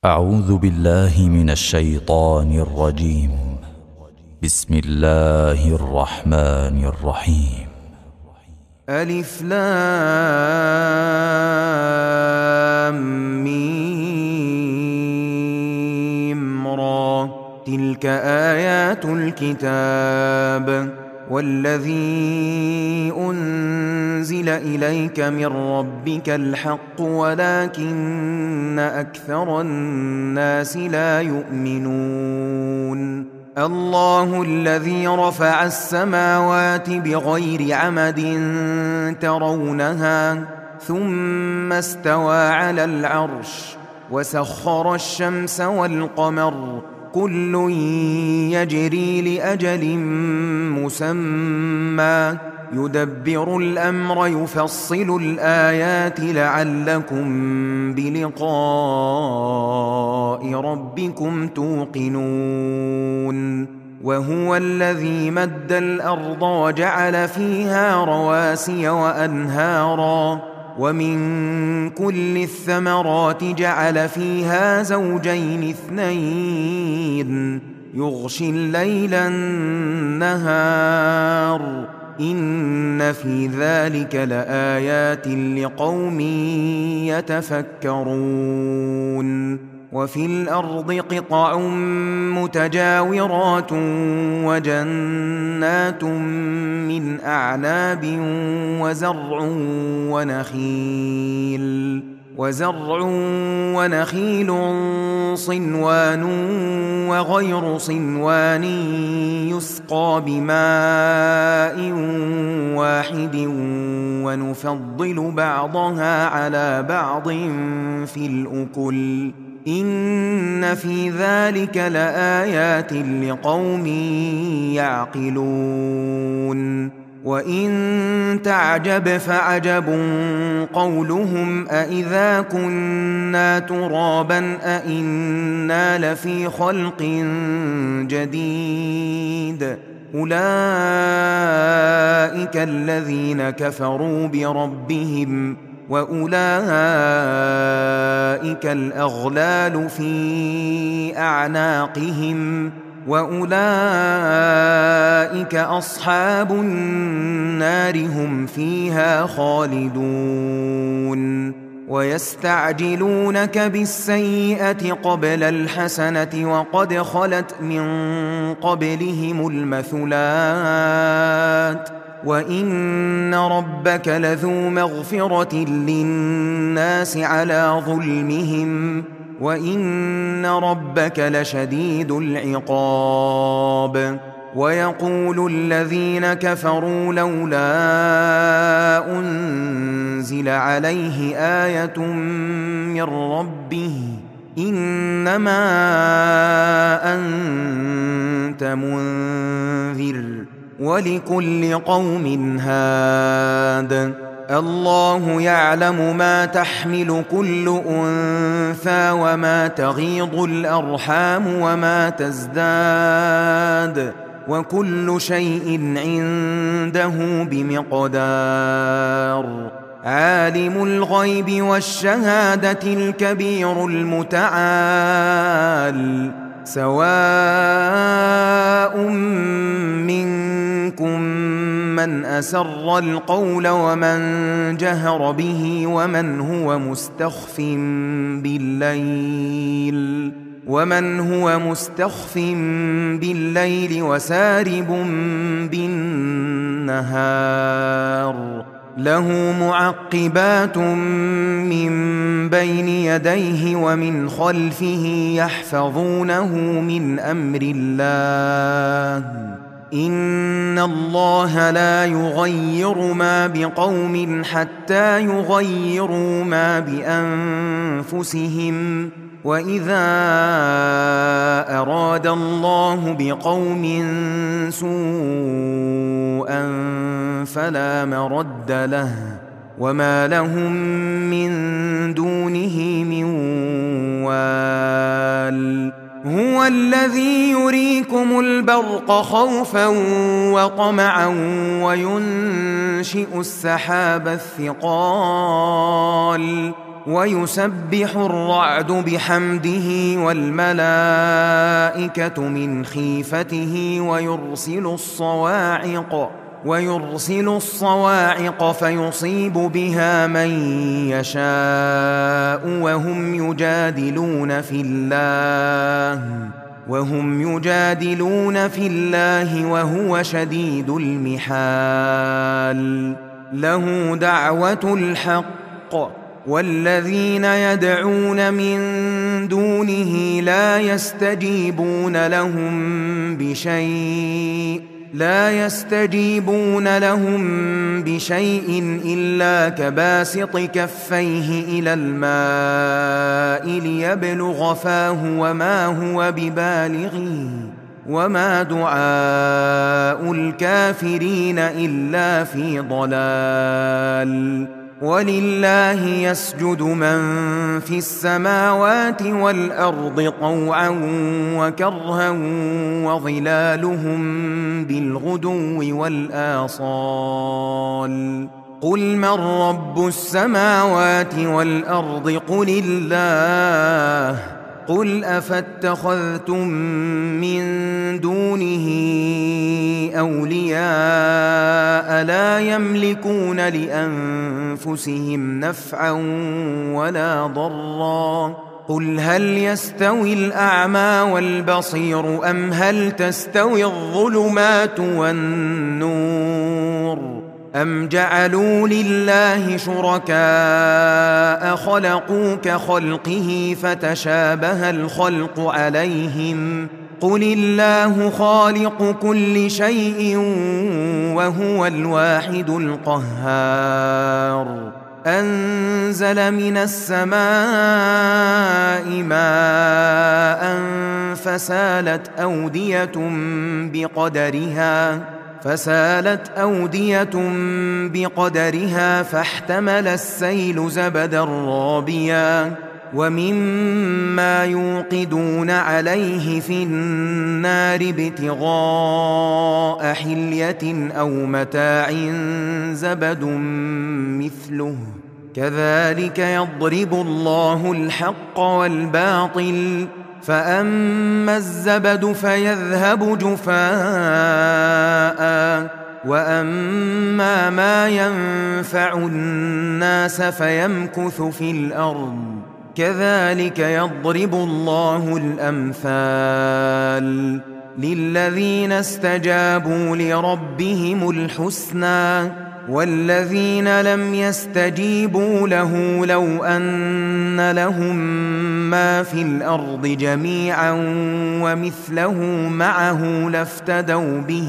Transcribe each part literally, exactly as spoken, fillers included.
أعوذ بالله من الشيطان الرجيم. بسم الله الرحمن الرحيم. ألف لام ميم را، تلك آيات الكتاب والذي أنزل إليك من ربك الحق ولكن أكثر الناس لا يؤمنون. الله الذي رفع السماوات بغير عمد ترونها ثم استوى على العرش وسخر الشمس والقمر كل يجري لأجل مسمى يدبر الأمر يفصل الآيات لعلكم بلقاء ربكم توقنون. وهو الذي مد الأرض وجعل فيها رواسي وأنهارا ومن كل الثمرات جعل فيها زوجين اثنين يغشي الليل النهار إن في ذلك لآيات لقوم يتفكرون. وفي الأرض قطع متجاورات وجنات من أعناب وزرع ونخيل وزرع ونخيل صنوان وغير صنوان يسقى بماء واحد ونفضل بعضها على بعض في الأكل إن في ذلك لآيات لقوم يعقلون. وإن تعجب فعجب قولهم أإذا كنا ترابا أإنا لفي خلق جديد أولئك الذين كفروا بربهم وأولئك الأغلال في أعناقهم وأولئك أصحاب النار هم فيها خالدون. ويستعجلونك بالسيئة قبل الحسنة وقد خلت من قبلهم المثلات وإن ربك لذو مغفرة للناس على ظلمهم وإن ربك لشديد العقاب. ويقول الذين كفروا لولا أنزل عليه آية من ربه إنما أنت منذر ولكل قوم هاد الله يعلم ما تحمل كل أنثى وما تغيض الأرحام وما تزداد وكل شيء عنده بمقدار. عالم الغيب والشهادة الكبير المتعال سواء منكم من أسر القول ومن جهر به ومن هو مستخف بالليل ومن هو مستخف بالليل وسارب بالنهار له معقبات من بين يديه ومن خلفه يحفظونه من أمر الله إن الله لا يغير ما بقوم حتى يغيروا ما بأنفسهم وإذا أراد الله بقوم سوءا فلا مرد له وما لهم من دونه من وال. هو الذي يريكم البرق خوفا وطمعا وينشئ السحاب الثقال ويسبح الرعد بحمده والملائكة من خيفته ويرسل الصواعق ويرسل الصواعق فيصيب بها من يشاء وهم يجادلون في الله وهم يجادلون في الله وهو شديد المحال. له دعوة الحق والذين يدعون من دونه لا يستجيبون لهم بشيء لا يستجيبون لهم بشيء إلا كباسط كفيه إلى الماء ليبلغ فاه وما هو ببالغه وما دعاء الكافرين إلا في ضلال. ولله يسجد من في السماوات والأرض طوعا وكرها وظلالهم بالغدو والآصال. قل من رب السماوات والأرض قل الله قل أفاتخذتم من دونه أولياء لا يملكون لأنفسهم نفعا ولا ضرا. قل هل يستوي الأعمى والبصير أم هل تستوي الظلمات والنور أم جعلوا لله شركاء خلقوا كخلقه فتشابه الخلق عليهم قل الله خالق كل شيء وهو الواحد القهار. أنزل من السماء ماء فسالت أودية بقدرها فسالت أودية بقدرها فاحتمل السيل زبدا رابيا ومما يوقدون عليه في النار ابتغاء حلية أو متاع زبد مثله كذلك يضرب الله الحق والباطل فأما الزبد فيذهب جفاء وأما ما ينفع الناس فيمكث في الأرض كذلك يضرب الله الأمثال. للذين استجابوا لربهم الحسنى والذين لم يستجيبوا له لو أن لهم ما في الأرض جميعا ومثله معه لافتدوا به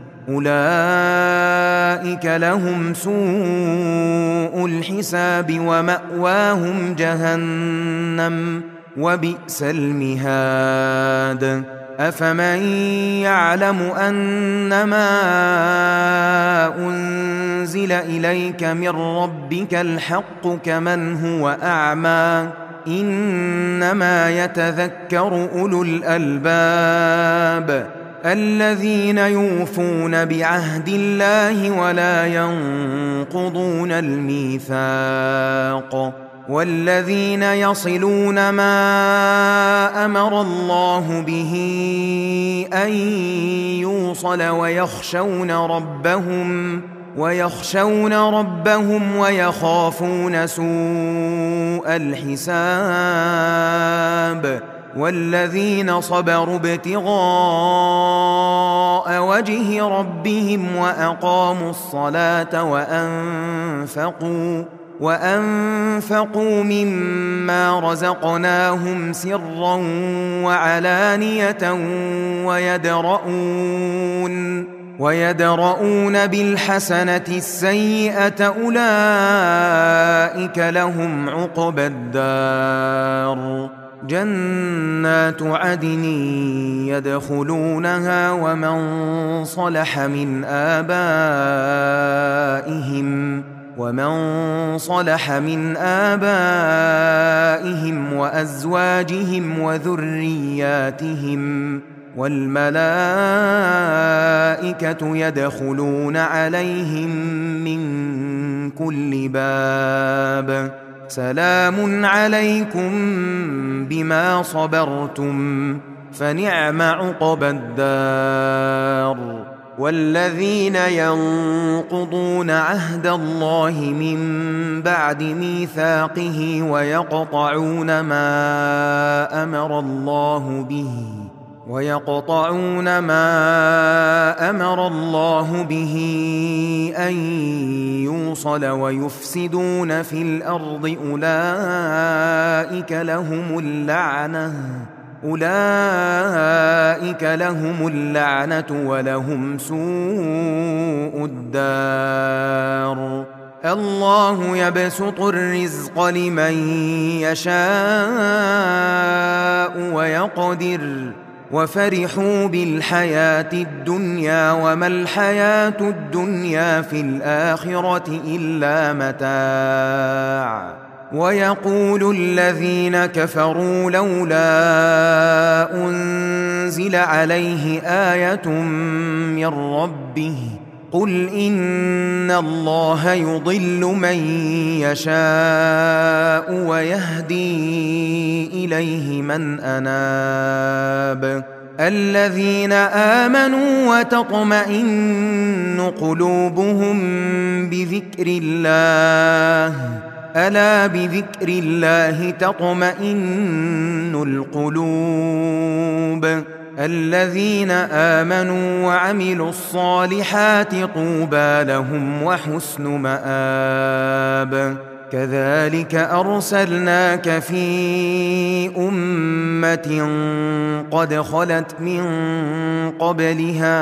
أولئك لهم سوء الحساب ومأواهم جهنم وبئس المهاد. أفمن يعلم أنما أنزل إليك من ربك الحق كمن هو أعمى إنما يتذكر أولو الألباب الذين يوفون بعهد الله ولا ينقضون الميثاق والذين يصلون ما أمر الله به أن يوصل ويخشون ربهم ويخشون ربهم ويخافون سوء الحساب والذين صبروا ابتغاء وجه ربهم وأقاموا الصلاة وأنفقوا وأنفقوا مما رزقناهم سرا وعلانية ويدرؤون ويدرؤون بالحسنة السيئة أولئك لهم عقبى الدار جنات عدن يدخلونها ومن صلح من آبائهم ومن صلح من آبائهم وأزواجهم وذرياتهم والملائكة يدخلون عليهم من كل باب سلام عليكم بما صبرتم فنعم عقبى الدار. والذين ينقضون عهد الله من بعد ميثاقه ويقطعون ما أمر الله به ويقطعون ما أمر الله به أن يوصل ويفسدون في الأرض أولئك لهم اللعنة أولئك لهم اللعنة ولهم سوء الدار. الله يبسط الرزق لمن يشاء ويقدر وفرحوا بالحياة الدنيا وما الحياة الدنيا في الآخرة إلا متاع. ويقول الذين كفروا لولا أنزل عليه آية من ربه قل إن الله يضل من يشاء ويهدي إليه من أناب. الذين آمنوا وتطمئن قلوبهم بذكر الله ألا بذكر الله تطمئن القلوب. الذين آمنوا وعملوا الصالحات طوبى لهم وحسن مآب. كذلك أرسلناك في أمة قد خلت من قبلها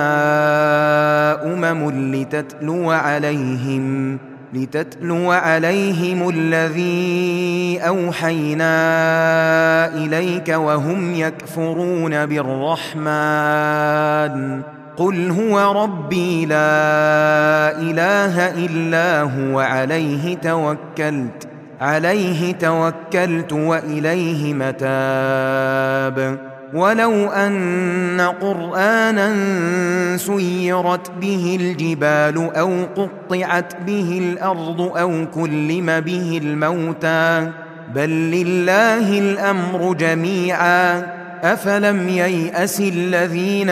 أمم لتتلو عليهم لتتلو عليهم الذي أوحينا إليك وهم يكفرون بالرحمن قل هو ربي لا إله إلا هو عليه توكلت عليه توكلت وإليه متاب. ولو أن قرآنا سيرت به الجبال أو قطعت به الأرض أو كلم به الموتى بل لله الأمر جميعا أفلم ييأس الذين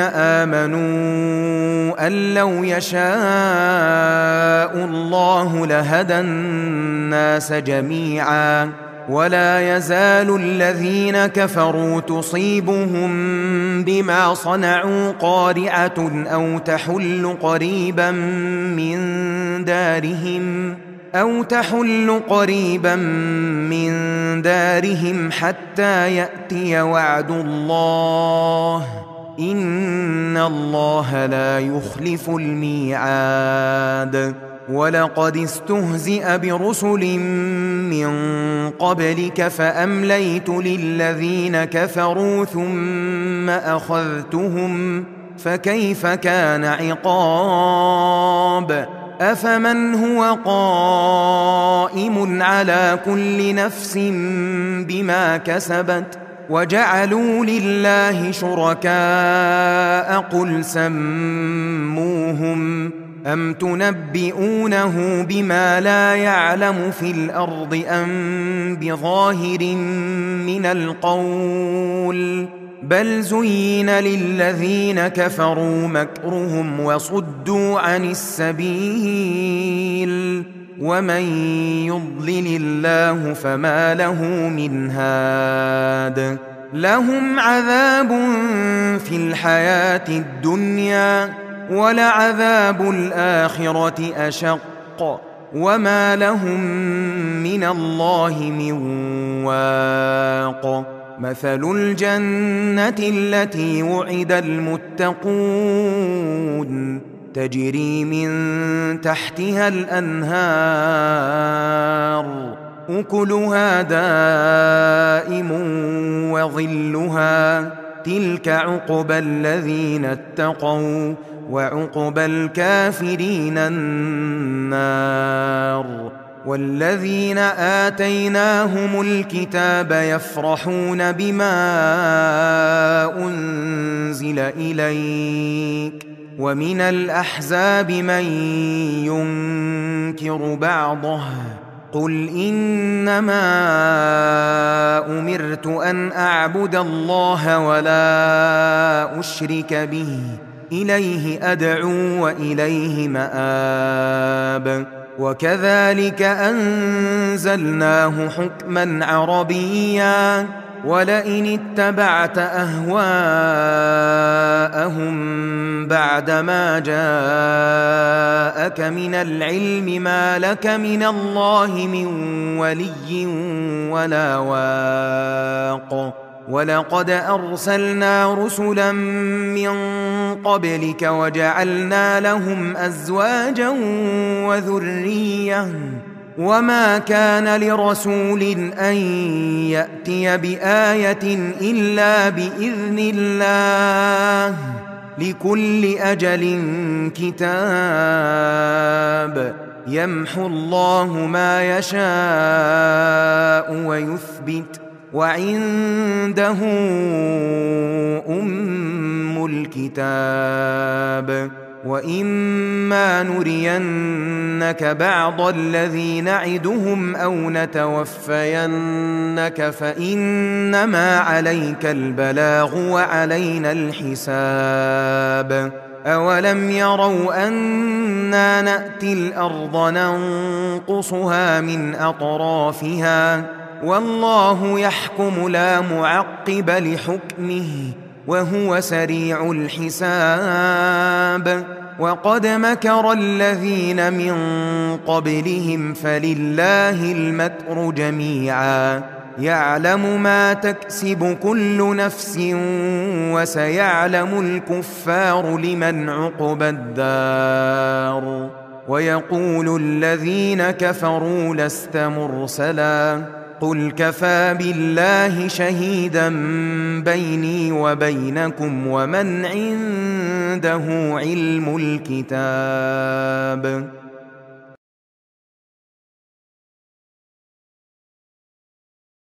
آمنوا أن لو يشاء الله لهدى الناس جميعا ولا يزال الذين كفروا تصيبهم بما صنعوا قارعة أو تحل قريبا من دارهم أو تحل قريبا من دارهم حتى يأتي وعد الله إن الله لا يخلف الميعاد. ولقد استهزئ برسل من قبلك فأمليت للذين كفروا ثم أخذتهم فكيف كان عقاب. أفمن هو قائم على كل نفس بما كسبت وجعلوا لله شركاء قل سموهم أم تنبئونه بما لا يعلم في الأرض أم بظاهر من القول بل زين للذين كفروا مكرهم وصدوا عن السبيل ومن يضلل الله فما له من هاد. لهم عذاب في الحياة الدنيا ولعذاب الآخرة أشق وما لهم من الله من واق. مثل الجنة التي وعد المتقون تجري من تحتها الأنهار أكلها دائم وظلها تلك عقبى الذين اتقوا وعقبى الكافرين النار. والذين آتيناهم الكتاب يفرحون بما أنزل إليك ومن الأحزاب من ينكر بعضه قل إنما أمرت أن أعبد الله ولا أشرك به إليه أدعو وإليه مآب وكذلك أنزلناه حكما عربيا ولئن اتبعت أهواءهم بعدما جاءك من العلم ما لك من الله من ولي ولا واق ولقد أرسلنا رسلا من قبلك وجعلنا لهم أزواجا وذرية وما كان لرسول أن يأتي بآية إلا بإذن الله لكل أجل كتاب يمحو الله ما يشاء ويثبت وعنده أم الكتاب وإما نرينك بعض الذي نعدهم أو نتوفينك فإنما عليك البلاغ وعلينا الحساب أولم يروا أنا نأتي الأرض ننقصها من أطرافها والله يحكم لا معقب لحكمه وهو سريع الحساب وقد مكر الذين من قبلهم فلله المكر جميعا يعلم ما تكسب كل نفس وسيعلم الكفار لمن عقبى الدار ويقول الذين كفروا لست مرسلا قل كفى بالله شهيدا بيني وبينكم ومن عنده علم الكتاب